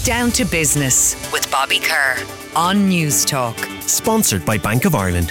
Down to Business with Bobby Kerr on News Talk. Sponsored by Bank of Ireland.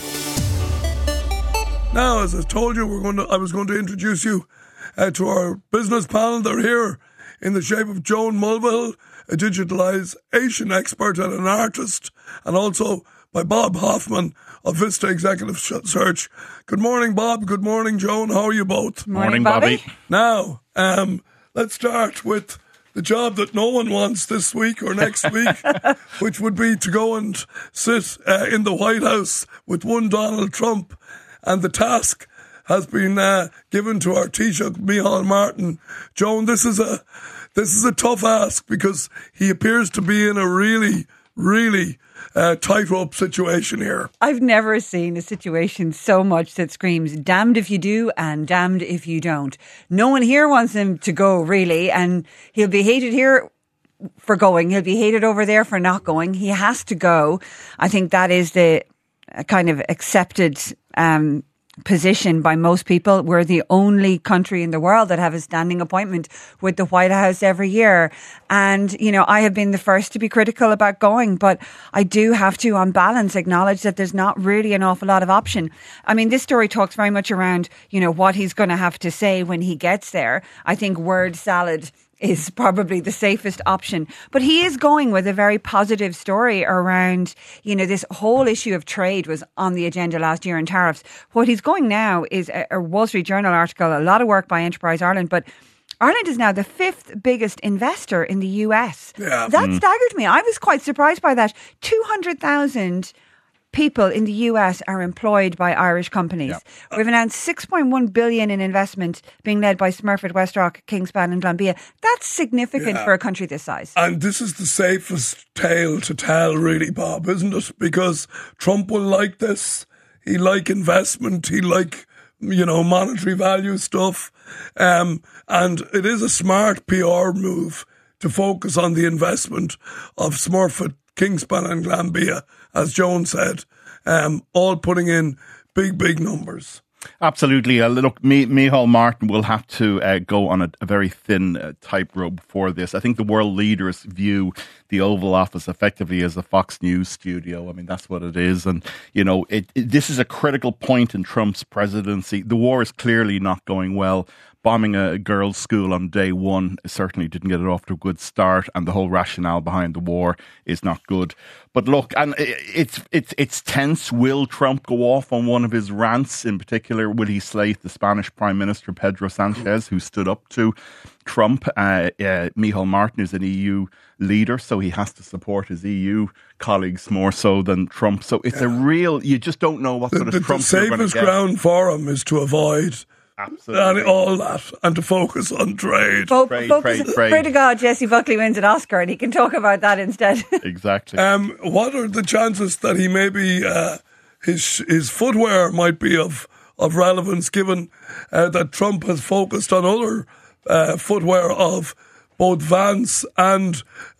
Now, as I told you, I was going to introduce you to our business panel. They're here in the shape of Joan Mulvihill, a digitalisation expert and an artist, and also by Bob Hoffman of Vista Executive Search. Good morning, Bob. Good morning, Joan. How are you both? Morning, Bobby. Now, let's start with the job that no one wants this week or next week, which would be to go and sit in the White House with one Donald Trump. And the task has been given to our Taoiseach, Micheál Martin. Joan, this is a tough ask because he appears to be in a really tightrope situation here. I've never seen a situation so much that screams damned if you do and damned if you don't. No one here wants him to go, really, and he'll be hated here for going. He'll be hated over there for not going. He has to go. I think that is the kind of accepted position by most people. We're the only country in the world that have a standing appointment with the White House every year. And, you know, I have been the first to be critical about going, but I do have to, on balance, acknowledge that there's not really an awful lot of option. I mean, this story talks very much around, you know, what he's going to have to say when he gets there. I think word salad is probably the safest option. But he is going with a very positive story around, you know, this whole issue of trade was on the agenda last year and tariffs. What he's going now is a Wall Street Journal article, a lot of work by Enterprise Ireland, but Ireland is now the fifth biggest investor in the US. Yeah. That staggered me. I was quite surprised by that. 200,000 people in the US are employed by Irish companies. Yep. We've announced $6.1 billion in investment being led by Smurfit Westrock, Kingspan and Glanbia. That's significant for a country this size. And this is the safest tale to tell, really, Bob, isn't it? Because Trump will like this. He like investment. He like, you know, monetary value stuff. And it is a smart PR move to focus on the investment of Smurfit, Kingspan and Glanbia, as Joan said, all putting in big numbers. Absolutely. Look, Micheál Martin will have to go on a very thin tightrope for this. I think the world leaders view the Oval Office effectively as a Fox News studio. I mean, that's what it is. And, you know, this is a critical point in Trump's presidency. The war is clearly not going well. Bombing a girls' school on day one certainly didn't get it off to a good start, and the whole rationale behind the war is not good. But look, and it's tense. Will Trump go off on one of his rants? In particular, will he slate the Spanish Prime Minister Pedro Sanchez, who stood up to Trump? Micheál Martin is an EU leader, so he has to support his EU colleagues more so than Trump. So it's a real, you just don't know what sort of Trump you're going to get. The safest ground for him is to avoid absolutely all that and to focus on trade. Pray to God Jessie Buckley wins an Oscar and he can talk about that instead. Exactly. What are the chances that he maybe his footwear might be of relevance, given that Trump has focused on other footwear of both Vance and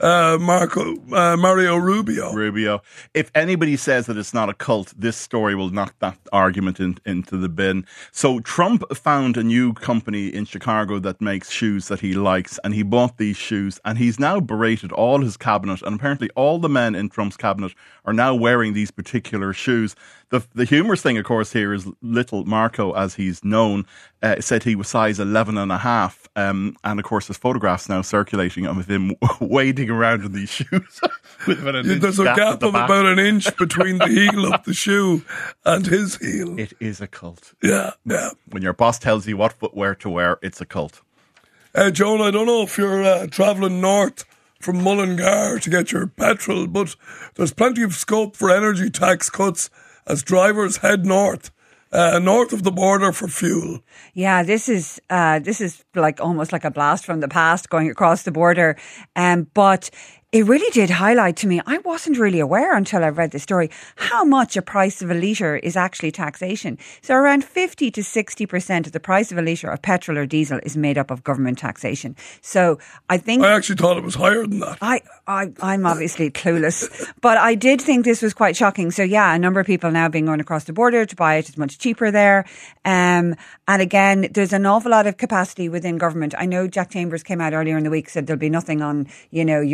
Mario Rubio. If anybody says that it's not a cult, this story will knock that argument into the bin. So Trump found a new company in Chicago that makes shoes that he likes, and he bought these shoes, and he's now berated all his cabinet, and apparently all the men in Trump's cabinet are now wearing these particular shoes. The humorous thing, of course, here is little Marco, as he's known, said he was size 11.5. And of course, there's photographs now circulating of him wading around in these shoes. There's a gap of about an inch between the heel of the shoe and his heel. It is a cult. Yeah. When your boss tells you what footwear to wear, it's a cult. Joan, I don't know if you're travelling north from Mullingar to get your petrol, but there's plenty of scope for energy tax cuts as drivers head north of the border for fuel. Yeah, this is like almost like a blast from the past going across the border. But it really did highlight to me, I wasn't really aware until I read the story, how much a price of a litre is actually taxation. So around 50 to 60% of the price of a litre of petrol or diesel is made up of government taxation. So I actually thought it was higher than that. I'm obviously clueless, but I did think this was quite shocking. So yeah, a number of people now being going across the border to buy it. It's much cheaper there. And again, there's an awful lot of capacity within government. I know Jack Chambers came out earlier in the week, said there'll be nothing on, your electricity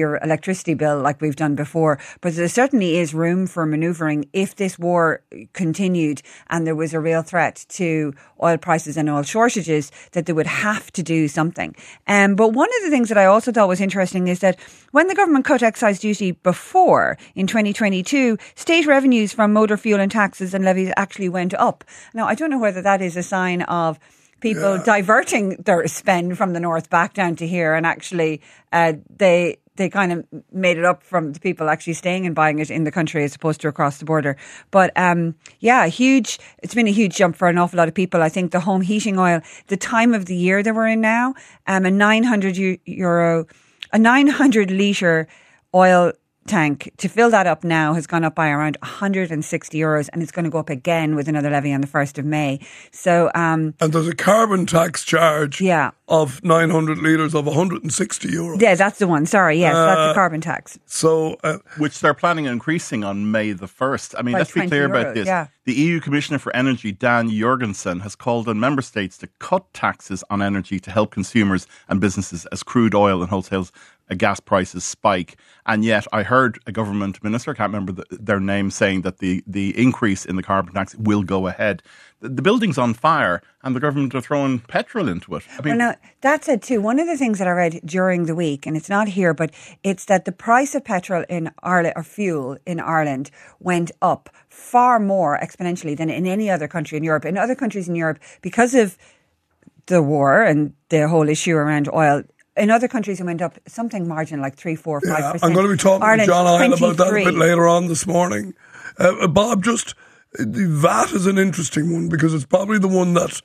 electricity bill like we've done before. But there certainly is room for manoeuvring if this war continued and there was a real threat to oil prices and oil shortages, that they would have to do something. But one of the things that I also thought was interesting is that when the government cut excise duty before, in 2022, state revenues from motor fuel and taxes and levies actually went up. Now, I don't know whether that is a sign of people diverting their spend from the north back down to here, and actually they kind of made it up from the people actually staying and buying it in the country as opposed to across the border. But it's been a huge jump for an awful lot of people. I think the home heating oil, the time of the year that we're in now, a 900 litre oil tank, to fill that up now has gone up by around €160, and it's going to go up again with another levy on the 1st of May. So, and there's a carbon tax charge of 900 litres of €160. Yeah, that's the one. Sorry, yes, that's the carbon tax. So, which they're planning on increasing on May the 1st. I mean, let's be clear about this. Yeah. The EU Commissioner for Energy, Dan Jorgensen, has called on member states to cut taxes on energy to help consumers and businesses as crude oil and wholesale gas prices spike. And yet I heard a government minister, I can't remember their name, saying that the increase in the carbon tax will go ahead. The building's on fire and the government are throwing petrol into it. I mean, well, now, that's it too. One of the things that I read during the week, and it's not here, but it's that the price of petrol in Ireland, or fuel in Ireland, went up far more exponentially than in any other country in Europe. In other countries in Europe, because of the war and the whole issue around oil, in other countries, it went up something marginal, like 3, 4, 5%. I'm going to be talking to John Isle about that a bit later on this morning. Bob, the VAT is an interesting one because it's probably the one that,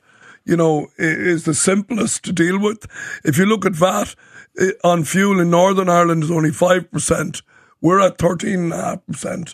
is the simplest to deal with. If you look at VAT on fuel in Northern Ireland, is only 5%. We're at 13.5%.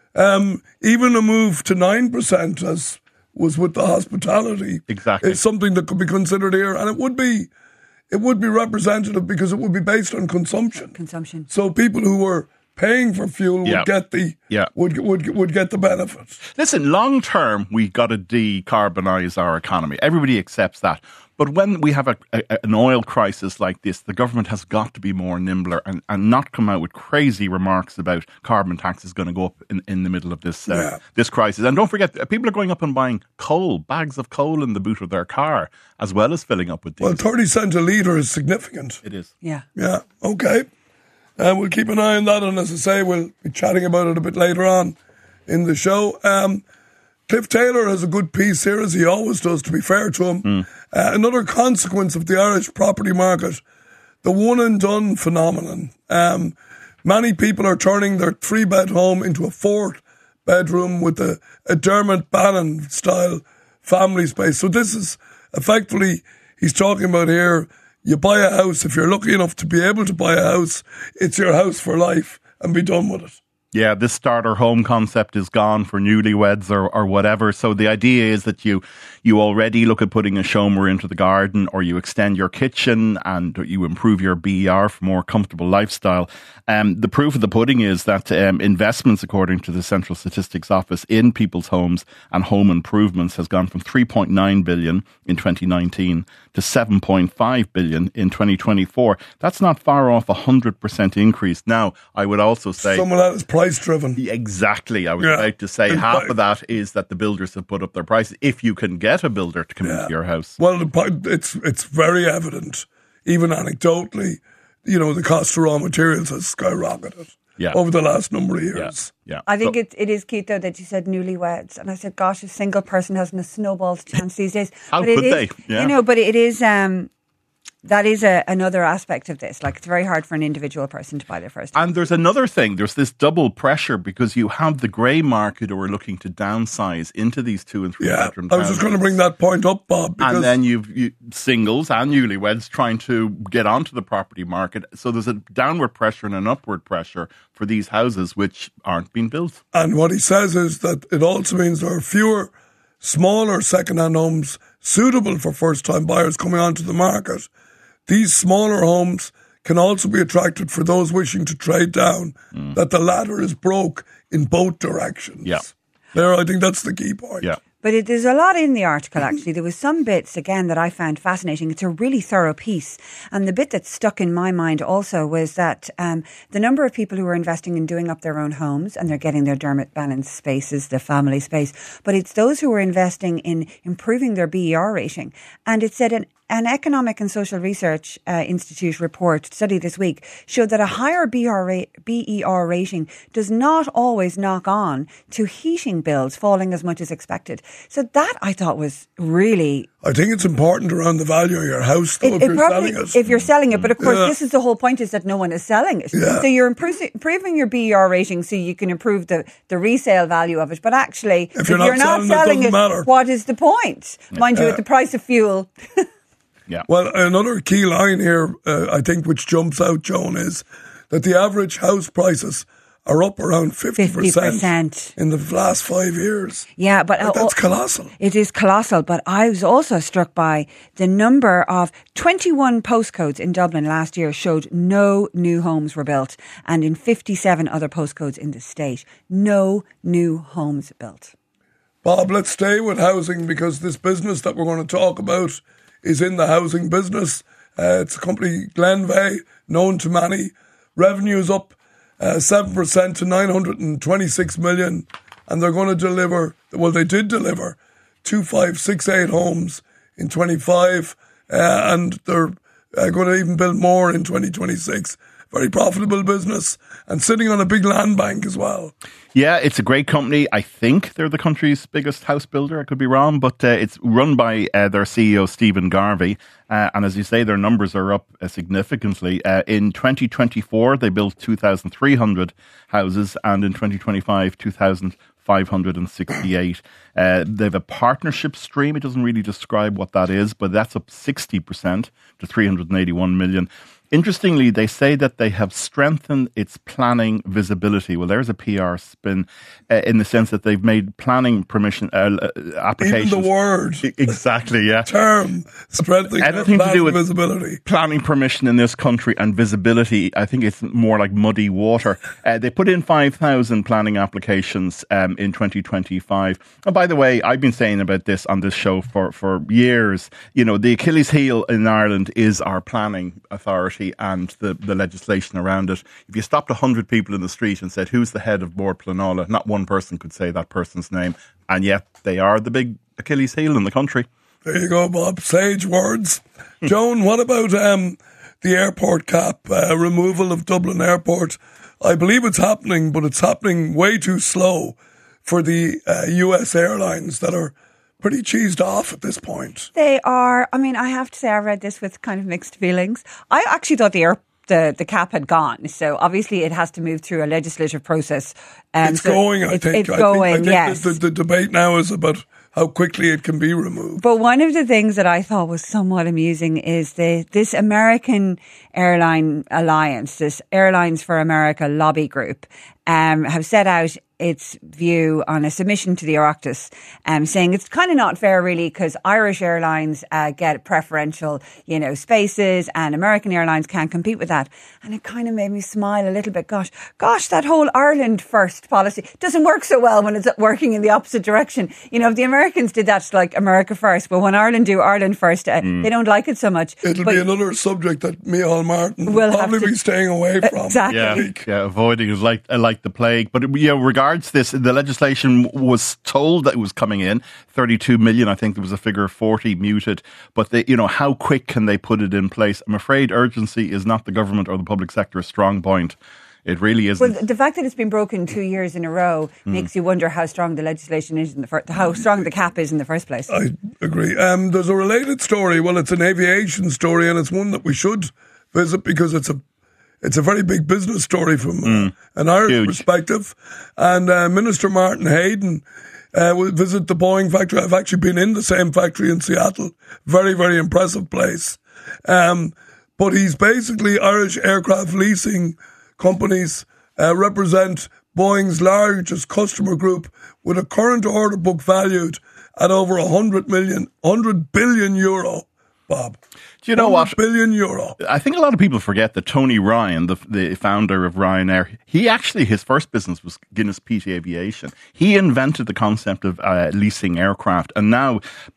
Even a move to 9%, as was with the hospitality, exactly, is something that could be considered here, and it would be representative because it would be based on consumption. So people who were paying for fuel would get the would get the benefits. Listen, long term, we got to decarbonise our economy. Everybody accepts that. But when we have an oil crisis like this, the government has got to be more nimbler and not come out with crazy remarks about carbon tax is going to go up in the middle of this crisis. And don't forget, people are going up and buying bags of coal in the boot of their car, as well as filling up with diesel. Well, 30 cents a litre is significant. It is. Yeah. Yeah, okay. We'll keep an eye on that, and as I say, we'll be chatting about it a bit later on in the show. Cliff Taylor has a good piece here, as he always does, to be fair to him. Another consequence of the Irish property market, the one and done phenomenon. Many people are turning their 3-bed home into a 4th bedroom with a Dermot Bannon style family space. So this is effectively, he's talking about here, you buy a house, if you're lucky enough to be able to buy a house, it's your house for life, and be done with it. Yeah, this starter home concept is gone for newlyweds or whatever. So the idea is that you already look at putting a showmer into the garden, or you extend your kitchen and you improve your BER for more comfortable lifestyle. The proof of the pudding is that investments, according to the Central Statistics Office, in people's homes and home improvements has gone from 3.9 billion in 2019 to 7.5 billion in 2024. That's not far off 100% increase. Now, I would also say some of that is price driven. Exactly. I was about to say half of that is that the builders have put up their prices. If you can get a builder to come into your house. Well, it's very evident, even anecdotally, the cost of raw materials has skyrocketed over the last number of years. Yeah. I think it is cute, though, that you said newlyweds. And I said, gosh, a single person hasn't a snowball's chance these days. How could they? Yeah. But it is... that is another aspect of this. Like, it's very hard for an individual person to buy their first home. And there's another thing. There's this double pressure because you have the grey market who are looking to downsize into these 2 and 3 bedroom I was just going to bring that point up, Bob. And then you've singles and newlyweds trying to get onto the property market. So there's a downward pressure and an upward pressure for these houses which aren't being built. And what he says is that it also means there are fewer smaller second-hand homes suitable for first-time buyers coming onto the market. These smaller homes can also be attracted for those wishing to trade down, that the ladder is broke in both directions. Yeah. There, I think that's the key point. Yeah. But there's a lot in the article, actually. There was some bits, again, that I found fascinating. It's a really thorough piece. And the bit that stuck in my mind also was that the number of people who are investing in doing up their own homes, and they're getting their Dermot Bannon spaces, the family space, but it's those who are investing in improving their BER rating. And it said an Economic and Social Research Institute report study this week showed that a higher BER rating does not always knock on to heating bills falling as much as expected. So that I thought was really... I think it's important around the value of your house, though, if you're selling it. If you're selling it, but of course this is the whole point, is that no one is selling it. Yeah. So you're improving your BER rating so you can improve the resale value of it. But actually, if you're not selling it, what is the point? Mind you, at the price of fuel... Yeah. Well, another key line here, I think, which jumps out, Joan, is that the average house prices are up around 50% in the last 5 years. Yeah, but that's colossal. It is colossal, but I was also struck by the number of 21 postcodes in Dublin last year showed no new homes were built, and in 57 other postcodes in the state, no new homes built. Bob, let's stay with housing, because this business that we're going to talk about is in the housing business. It's a company, Glenveagh, known to many. Revenue's up 7% to 926 million, and they're going to deliver, well, they did deliver 2,568 homes in 25, and they're going to even build more in 2026. Very profitable business, and sitting on a big land bank as well. Yeah, it's a great company. I think they're the country's biggest house builder. I could be wrong, but it's run by their CEO, Stephen Garvey. And as you say, their numbers are up significantly. In 2024, they built 2,300 houses, and in 2025, 2,568. They have a partnership stream. It doesn't really describe what that is, but that's up 60% to 381 million. Interestingly, they say that they have strengthened its planning visibility. Well, there's a PR spin in the sense that they've made planning permission applications. Even the word. Exactly, yeah. Term. Strengthening anything to do with visibility. Planning permission in this country and visibility, I think it's more like muddy water. They put in 5,000 planning applications in 2025. And by the way, I've been saying about this on this show for years. You know, the Achilles heel in Ireland is our planning authority and the legislation around it. If you stopped 100 people in the street and said, who's the head of Bord Pleanála, not one person could say that person's name. And yet they are the big Achilles heel in the country. There you go, Bob. Sage words. Joan, what about the airport cap, removal of Dublin Airport? I believe it's happening, but it's happening way too slow for the US airlines that are pretty cheesed off at this point. They are. I mean, I have to say I read this with kind of mixed feelings. I actually thought the cap had gone. So obviously it has to move through a legislative process. It's going, I think. It's going, yes. The debate now is about how quickly it can be removed. But one of the things that I thought was somewhat amusing is this American Airline Alliance, this Airlines for America lobby group, have set out its view on a submission to the Oireachtas, saying it's kind of not fair, really, because Irish airlines get preferential, spaces, and American airlines can't compete with that. And it kind of made me smile a little bit. Gosh, that whole Ireland first policy doesn't work so well when it's working in the opposite direction. If the Americans did that, like America first, but when Ireland do Ireland first, they don't like it so much. It'll be another subject that Micheál Martin will probably be staying away from. Exactly. Yeah, avoiding is like the plague. But regards this, the legislation was told that it was coming in 32 million. I think there was a figure of 40 muted. But how quick can they put it in place? I'm afraid urgency is not the government or the public sector's strong point. It really isn't. Well, the fact that it's been broken 2 years in a row makes you wonder how strong the legislation is how strong the cap is in the first place. I agree. There's a related story. Well, it's an aviation story, and it's one that we should visit because it's a very big business story from an Irish perspective. And Minister Martin Hayden will visit the Boeing factory. I've actually been in the same factory in Seattle. Very, very impressive place. But he's basically Irish aircraft leasing companies represent Boeing's largest customer group with a current order book valued at over 100 billion euro. Bob. Do you know what? billion euro. I think a lot of people forget that Tony Ryan, the founder of Ryanair, his first business was Guinness Peak Aviation. He invented the concept of leasing aircraft, and now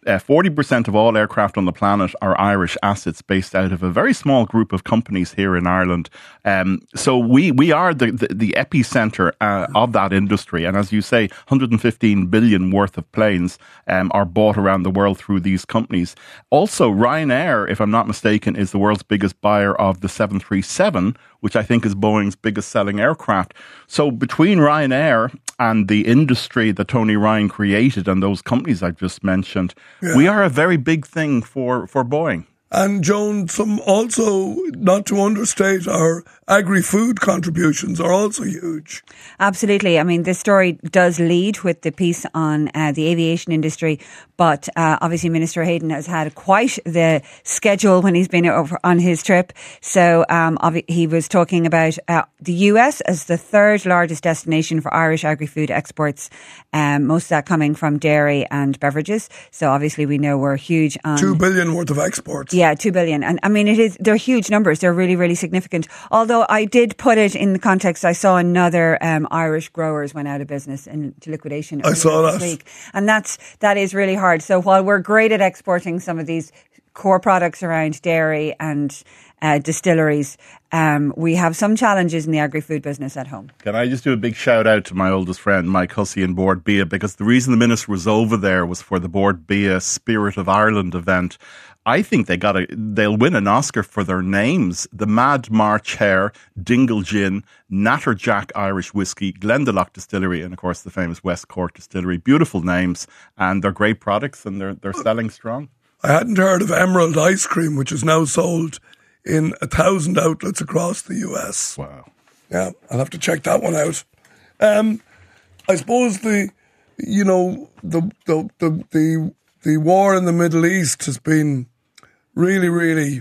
40% of all aircraft on the planet are Irish assets based out of a very small group of companies here in Ireland. So we are the epicenter of that industry, and as you say, 115 billion worth of planes are bought around the world through these companies. Also, Ryanair, if I'm not mistaken, is the world's biggest buyer of the 737, which I think is Boeing's biggest selling aircraft. So between Ryanair and the industry that Tony Ryan created and those companies I've just mentioned, we are a very big thing for Boeing. And Joan, some also, not to understate, our agri-food contributions are also huge. Absolutely. I mean, this story does lead with the piece on the aviation industry, but obviously Minister Hayden has had quite the schedule when he's been over on his trip. So he was talking about the US as the third largest destination for Irish agri-food exports, most of that coming from dairy and beverages. So obviously we know we're huge on... 2 billion worth of exports. Yeah, 2 billion. And I mean, they're huge numbers. They're really, really significant. Although I did put it in the context, I saw another Irish growers went out of business into liquidation. I saw that. This week. And that is really hard. So while we're great at exporting some of these core products around dairy and distilleries, we have some challenges in the agri-food business at home. Can I just do a big shout out to my oldest friend, Mike Hussey and Board Bia, because the reason the minister was over there was for the Board Bia Spirit of Ireland event. I think they'll win an Oscar for their names. The Mad March Hare, Dingle Gin, Natterjack Irish Whiskey, Glendalough Distillery, and of course the famous West Cork Distillery. Beautiful names, and they're great products, and they're selling strong. I hadn't heard of Emerald Ice Cream, which is now sold in 1,000 outlets across the US. Wow. Yeah, I'll have to check that one out. I suppose the war in the Middle East has been really, really,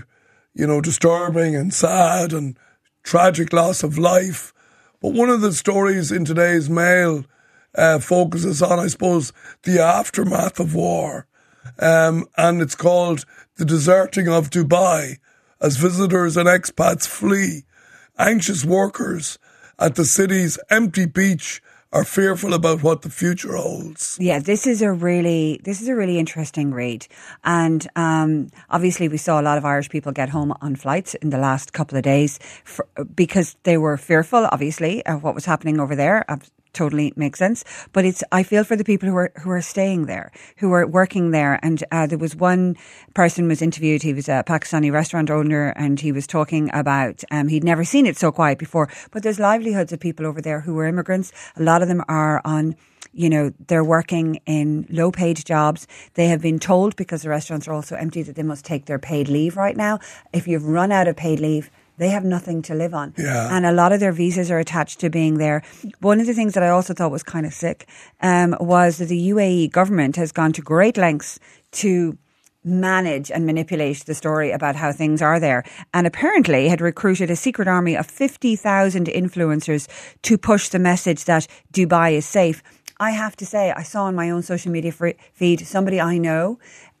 disturbing and sad and tragic loss of life. But one of the stories in today's Mail focuses on, I suppose, the aftermath of war. And it's called The Deserting of Dubai, as visitors and expats flee. Anxious workers at the city's empty beach are fearful about what the future holds. Yeah, this is a really interesting read. And obviously we saw a lot of Irish people get home on flights in the last couple of days because they were fearful, obviously, of what was happening over there. Totally makes sense. But I feel for the people who are staying there, who are working there. And there was one person was interviewed. He was a Pakistani restaurant owner, and he was talking about he'd never seen it so quiet before. But there's livelihoods of people over there who are immigrants. A lot of them are on, they're working in low-paid jobs. They have been told, because the restaurants are also empty, that they must take their paid leave right now. If you've run out of paid leave, they have nothing to live on. Yeah. And a lot of their visas are attached to being there. One of the things that I also thought was kind of sick was that the UAE government has gone to great lengths to manage and manipulate the story about how things are there, and apparently had recruited a secret army of 50,000 influencers to push the message that Dubai is safe. I have to say, I saw on my own social media feed somebody I know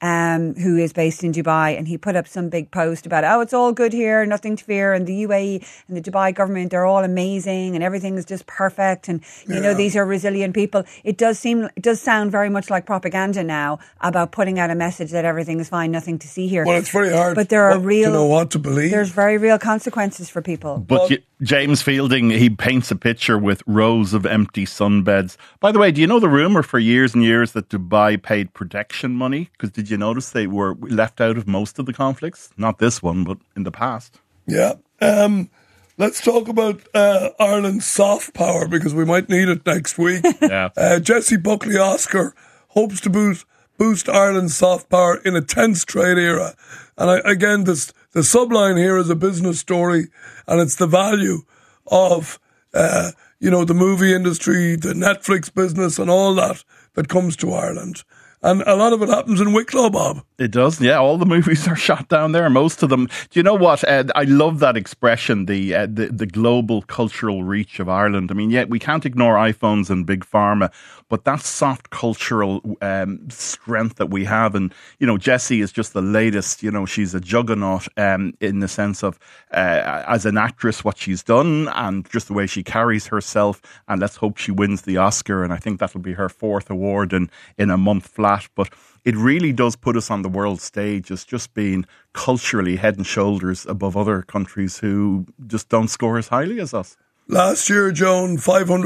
who is based in Dubai, and he put up some big post about, it's all good here, nothing to fear, and the UAE and the Dubai government, they're all amazing and everything is just perfect, and these are resilient people. It does sound very much like propaganda now about putting out a message that everything is fine, nothing to see here. Well, it's very hard but there are to know what to believe. There's very real consequences for people. But James Fielding, he paints a picture with rows of empty sunbeds. By the way, do you know the rumour for years and years that Dubai paid protection money? Because did you notice they were left out of most of the conflicts? Not this one, but in the past. Yeah. Let's talk about Ireland's soft power, because we might need it next week. Yeah. Jessie Buckley-Oscar hopes to boost Ireland's soft power in a tense trade era. And again, the subline here is a business story, and it's the value of, the movie industry, the Netflix business and all that comes to Ireland. And a lot of it happens in Wicklow, Bob. It does, yeah. All the movies are shot down there, most of them. Do you know what? I love that expression, the global cultural reach of Ireland. I mean, yeah, we can't ignore iPhones and Big Pharma, but that soft cultural strength that we have. And, you know, Jessie is just the latest. You know, she's a juggernaut in the sense of, as an actress, what she's done and just the way she carries herself. And let's hope she wins the Oscar. And I think that'll be her 4th award in a month flat. But it really does put us on the world stage as just being culturally head and shoulders above other countries who just don't score as highly as us. Last year, Joan,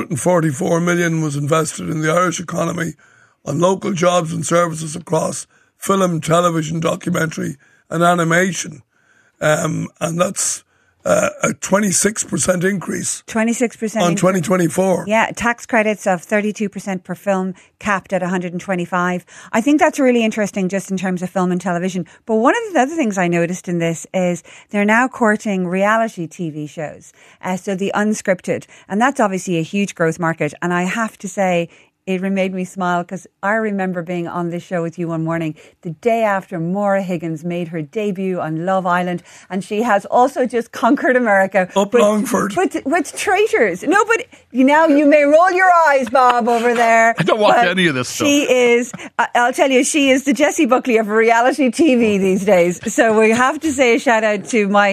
544 million was invested in the Irish economy on local jobs and services across film, television, documentary and animation. And that's a 26% increase. 26% on 2024. Yeah, tax credits of 32% per film, capped at 125. I think that's really interesting just in terms of film and television. But one of the other things I noticed in this is they're now courting reality TV shows. So the unscripted. And that's obviously a huge growth market. And I have to say, it made me smile because I remember being on this show with you one morning the day after Maura Higgins made her debut on Love Island, and she has also just conquered America. Up Longford. With Traitors. No, but you may roll your eyes, Bob, over there. I don't watch any of this stuff. She is, I'll tell you, she is the Jessie Buckley of reality TV these days. So we have to say a shout out to my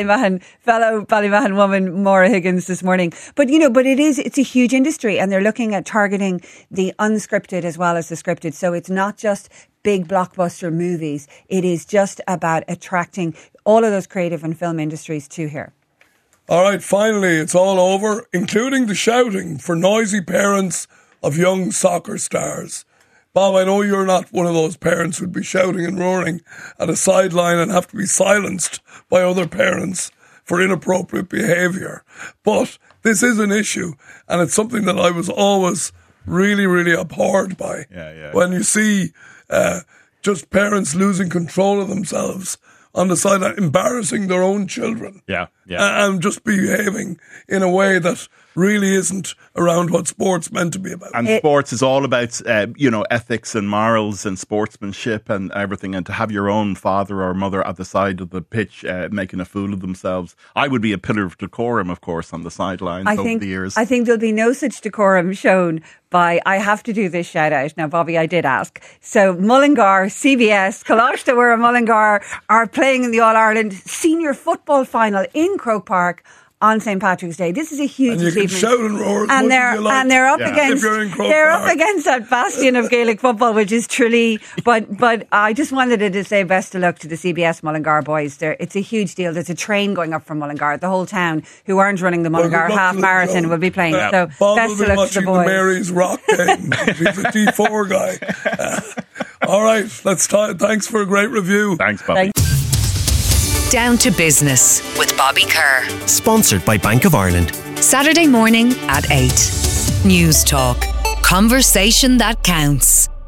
fellow Ballymahon woman, Maura Higgins, this morning. But, it's a huge industry, and they're looking at targeting the unscripted as well as the scripted. So it's not just big blockbuster movies. It is just about attracting all of those creative and film industries to here. All right, finally, it's all over, including the shouting for noisy parents of young soccer stars. Bob, I know you're not one of those parents who'd be shouting and roaring at a sideline and have to be silenced by other parents for inappropriate behaviour. But this is an issue, and it's something that I was always really, really abhorred by. When you see just parents losing control of themselves on the sideline, embarrassing their own children. And just behaving in a way that really isn't around what sport's meant to be about. And sports is all about, ethics and morals and sportsmanship and everything. And to have your own father or mother at the side of the pitch making a fool of themselves. I would be a pillar of decorum, of course, on the sidelines over the years. I think there'll be no such decorum shown by, I have to do this shout out. Now, Bobby, I did ask. So Mullingar, CBS, Coláiste Mhuire Mullingar are playing in the All-Ireland Senior Football Final in Croke Park on St. Patrick's Day. This is a huge achievement. And you can shout and roar as much as you like. And they're up against that bastion of Gaelic football, which is Tralee. But I just wanted to say best of luck to the CBS Mullingar boys. It's a huge deal. There's a train going up from Mullingar. The whole town who aren't running the Mullingar half marathon will be playing. So Bob best will of be luck to the watching boys. the Mary's Rock game. He's a D4 guy. All right, thanks for a great review. Thanks, Bobby. Down to Business with Bobby Kerr. Sponsored by Bank of Ireland. Saturday morning at 8. News Talk. Conversation that counts.